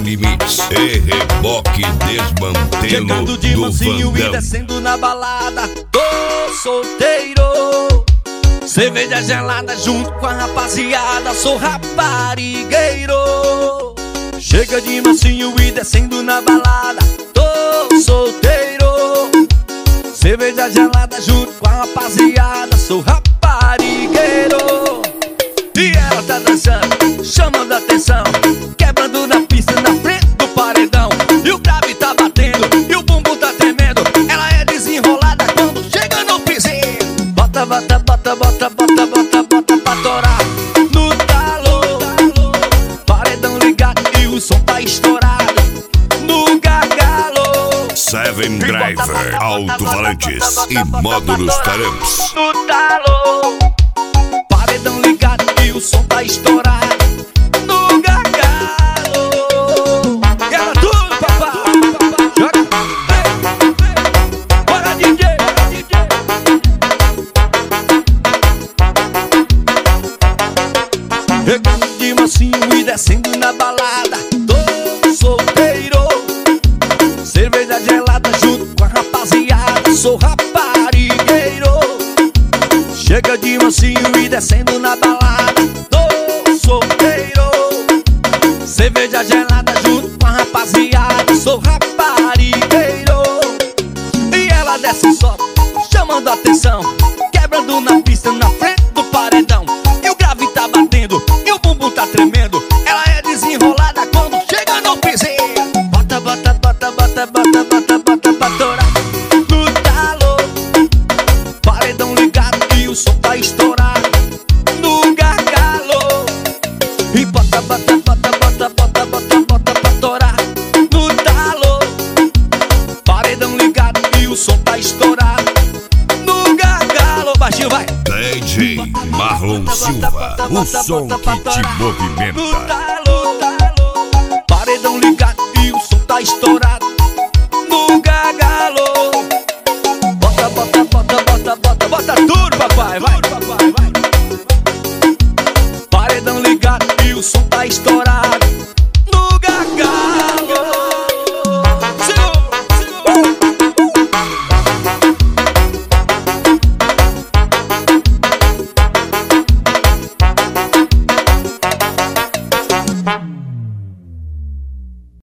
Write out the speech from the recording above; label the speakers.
Speaker 1: limites e reboque desmantelo.
Speaker 2: Chegando de mansinho e descendo na balada, tô solteiro. Cerveja gelada junto com a rapaziada, sou raparigueiro. Chega de mansinho e descendo na balada, tô solteiro. Cerveja gelada junto com a rapaziada, sou raparigueiro. E ela tá dançando, chamando a atenção, quebrando na pista, na frente do paredão. E o grave tá batendo, e o bumbum tá tremendo. Ela é desenrolada quando chega no pisinho. Bota, bota, bota, bota, bota, bota, bota pra torar no talo. Paredão ligado e o som tá estourado no gargalo.
Speaker 1: Seven Driver, alto-falantes e módulos taramps.
Speaker 2: No talo, paredão ligado e o som tá estourado no gargalo. Quero tudo, papai. Joga, bora DJ. Chegando de mansinho e descendo na balada, tô solteiro. Cerveja gelada junto com a rapaziada, sou raparigueiro. Chega de mansinho e descendo na balada, tô solteiro. Cerveja gelada junto com a rapaziada, sou raparigueiro. E ela desce só, chamando a atenção, quebrando na pista, na frente do paredão. E o grave tá batendo, e o bumbum tá tremendo. Ela é desenrolada quando chega no pisinho. Bota, bota, bota, bota, bota, bota, bota pra torar no talo. Paredão ligado e o som tá estourado no gargalo. E bota, bota, bota, bota, bota, bota, bota pra torar no talo. Paredão ligado e o som tá estourado no gargalo. Baixinho, vai.
Speaker 1: DJ Marlon Silva, o som que te
Speaker 2: No
Speaker 1: movimenta.
Speaker 2: talo, paredão ligado e o som tá estourado